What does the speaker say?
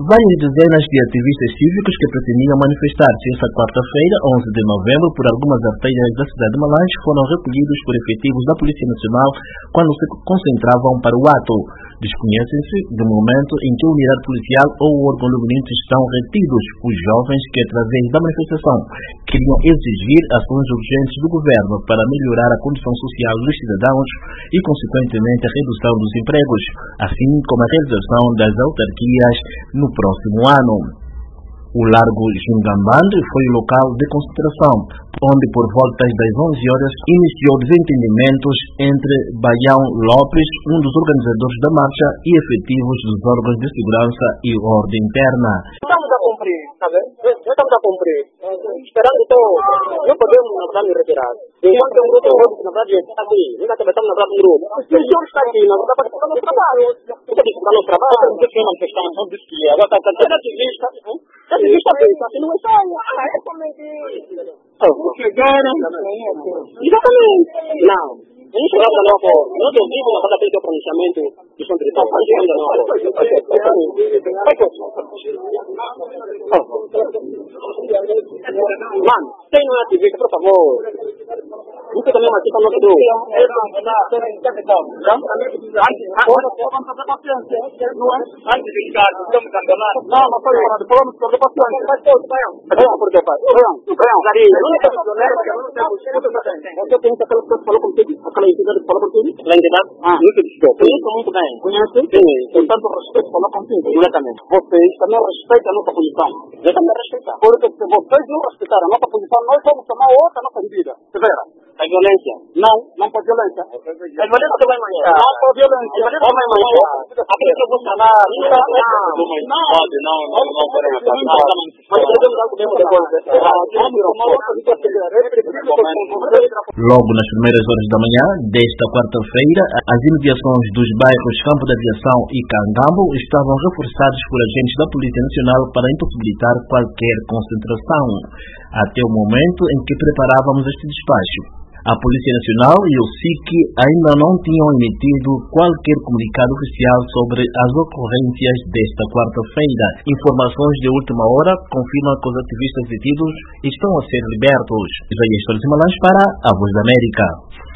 Várias dezenas de ativistas cívicos que pretendiam manifestar-se esta quarta-feira, 11 de novembro, por algumas artérias da cidade de Malange, foram recolhidos por efetivos da Polícia Nacional quando se concentravam para o ato. Desconhece-se do momento em que a unidade policial ou o órgão luminante estão retidos os jovens que, através da manifestação, queriam exigir ações urgentes do governo para melhorar a condição social dos cidadãos e, consequentemente, a redução dos empregos, assim como a realização das autarquias no próximo ano. O Largo Jungambande foi o local de concentração, onde por volta das 11 horas iniciou desentendimentos entre Baião Lopes, um dos organizadores da marcha, e efetivos dos órgãos de segurança e ordem interna. Estamos a cumprir, sabe? Estamos a cumprir. Esperando então, não podemos, na verdade, me retirar. Enquanto um grupo, na verdade, está aqui. Nós estamos, na verdade, um grupo. O senhor está aqui, nós estamos participando do trabalho. Você disse que está no trabalho, você disse que é manifestante, não disse que é. Agora está ativista. Ativista pensa, assim não é só. É somente. Chegaram. Exatamente. Não. Não chegamos a novo. Nós ouvimos a cada o pronunciamento do São Diretor. Não chegamos a novo. Mano, quem não é ativista, por favor. Você também participa no nosso grupo. Antes de ficar, vamos abandonar. Não, não foi errado. Falamos sobre paciência. Faz todo, vai. Por que, pai? Você pensa que ela falou contigo? Aquela entidade que falou contigo? Aquela entidade? Muito discreto. Conheço muito bem. Conhece? Sim. Com tanto respeito, falou contigo. Diretamente. Vocês também respeitam a nossa posição. Eu também respeito. Porque se vocês não respeitarem a nossa posição, nós vamos tomar outra nossa medida. Severa. A violência? Não pode violência. A violência vai manchar. Não pode violência. Vai manchar. A polícia vai falar. Não podemos falar. Mas podemos dar o mesmo depois. Logo nas primeiras horas da manhã desta quarta-feira, as imediações dos bairros Campo da Aviação e Cangambo estavam reforçadas por agentes da Polícia Nacional para impossibilitar qualquer concentração, até o momento em que preparávamos este despacho. A Polícia Nacional e o SIC ainda não tinham emitido qualquer comunicado oficial sobre as ocorrências desta quarta-feira. Informações de última hora confirmam que os ativistas detidos estão a ser libertos. Isaías Torres Malange para a Voz da América.